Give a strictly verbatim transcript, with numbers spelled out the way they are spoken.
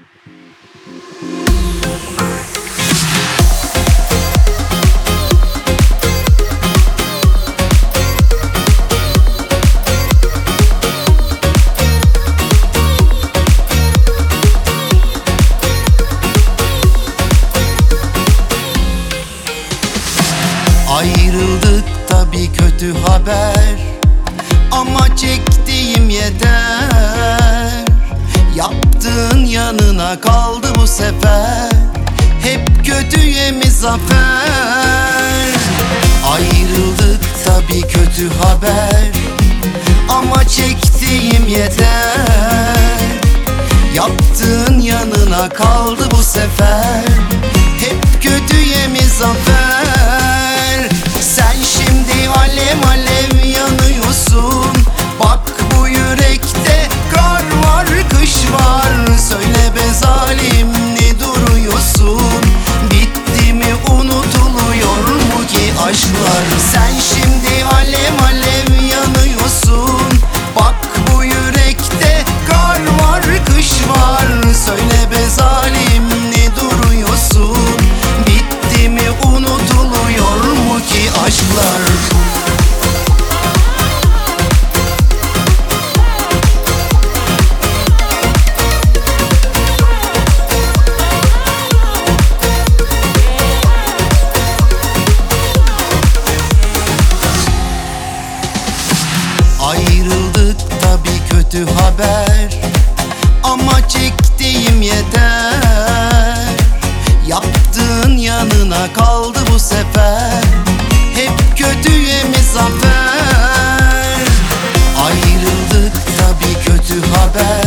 Ayrıldık tabi kötü haber, ama çektiğim yeter. Yaptığın yanına kaldı bu sefer, hep kötüye mi zafer? Ayrıldık tabi kötü haber, ama çektiğim yeter. Yaptığın yanına kaldı bu sefer, hep kötüye mi zafer? Sen şimdi alev alev yanıyorsun. Bak bu yürekte kar var, kış var. Söyle be zalim, ne duruyorsun? Bitti mi, unutuluyor mu ki aşklar? Sen şimdi alev alev yanıyorsun. Bak bu yürekte kar var, kış var. Söyle be zalim, ne duruyorsun? Bitti mi, unutuluyor mu ki aşklar? Ayrıldık tabi kötü haber, ama çektiğim yeter. Yaptığın yanına kaldı bu sefer, hep kötüye mi zafer? Ayrıldık tabi kötü haber,